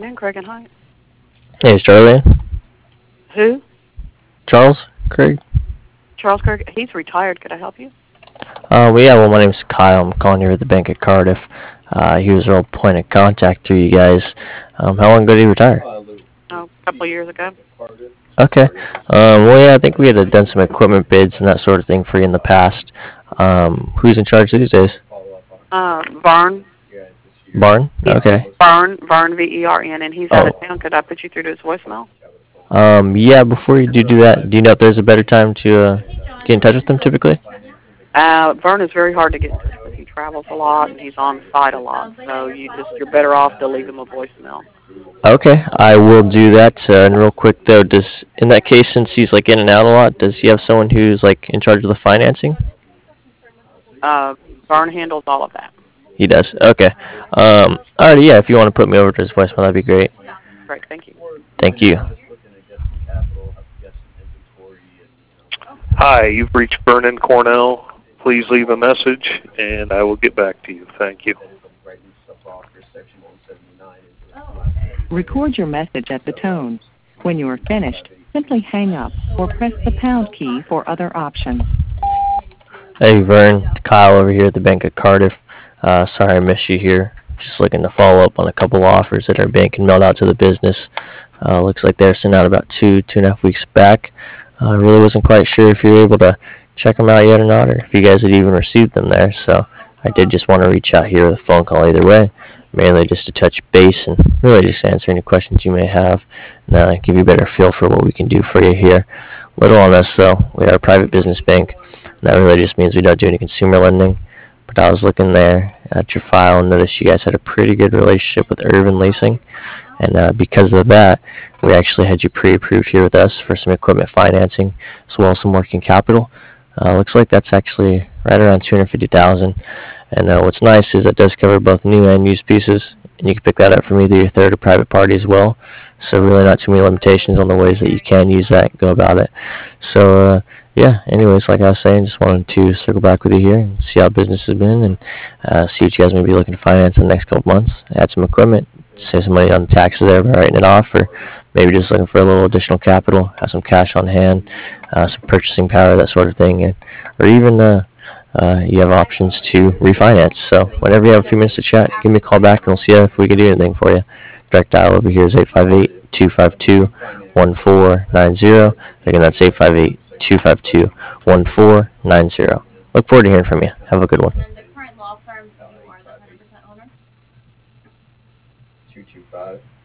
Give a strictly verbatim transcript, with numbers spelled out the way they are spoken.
afternoon, Craig and Hyatt. Hey, it's Charlie. Who? Charles? Craig? Charles Craig. He's retired. Could I help you? Uh, well, yeah, well, my name's Kyle. I'm calling here at the bank at Cardiff. Uh, he was our old point of contact through you guys. Um, how long ago did he retire? Oh, a couple of years ago. Okay. Um, well, yeah, I think we had done some equipment bids and that sort of thing for you in the past. Um, who's in charge these days? Uh, Vern. Barn? Okay. Vern. Vern, V E R N, and he's out of Oh. town. Could I put you through to his voicemail? Um, yeah, before you do do that, do you know if there's a better time to uh, get in touch with them typically? Uh, Vern is very hard to get in touch with. He travels a lot and he's on site a lot. So you just you're better off to leave him a voicemail. Okay, I will do that. Uh, and real quick though, does in that case, since he's like in and out a lot, does he have someone who's like in charge of the financing? Uh, Vern handles all of that. He does. Okay. Um. Alrighty. Yeah. If you want to put me over to his voicemail, that'd be great. Great. Thank you. Thank you. Hi, you've reached Vernon Cornell. Please leave a message, and I will get back to you. Thank you. Record your message at the tone. When you are finished, simply hang up or press the pound key for other options. Hey, Vern. Kyle over here at the bank at Cardiff. Uh, sorry I missed you here. Just looking to follow up on a couple offers that our bank can mail out to the business. Uh, looks like they're sent out about two, two and a half weeks back. I uh, really wasn't quite sure if you were able to check them out yet or not, or if you guys had even received them there. So I did just want to reach out here with a phone call either way, mainly just to touch base and really just answer any questions you may have and uh, give you a better feel for what we can do for you here. Little on us though, we are a private business bank, and that really just means we don't do any consumer lending. But I was looking there at your file and noticed you guys had a pretty good relationship with Irvin Leasing. And uh, because of that, we actually had you pre-approved here with us for some equipment financing as well as some working capital. Uh, looks like that's actually right around two hundred fifty thousand dollars. And uh, what's nice is it does cover both new and used pieces. And you can pick that up from either your third or private party as well. So really not too many limitations on the ways that you can use that and go about it. So uh, yeah, anyways, like I was saying, just wanted to circle back with you here and see how business has been and uh, see what you guys may be looking to finance in the next couple months. Add some equipment, save some money on the taxes there by writing it off, or maybe just looking for a little additional capital, have some cash on hand, uh, some purchasing power, that sort of thing, and, or even uh, uh, you have options to refinance. So whenever you have a few minutes to chat, give me a call back and we'll see if we can do anything for you. Direct dial over here is eight five eight, two five two, one four nine zero. Again, that's eight five eight, two five two, one four nine zero. Look forward to hearing from you. Have a good one. The current law firm, you are the one hundred percent owner? two two five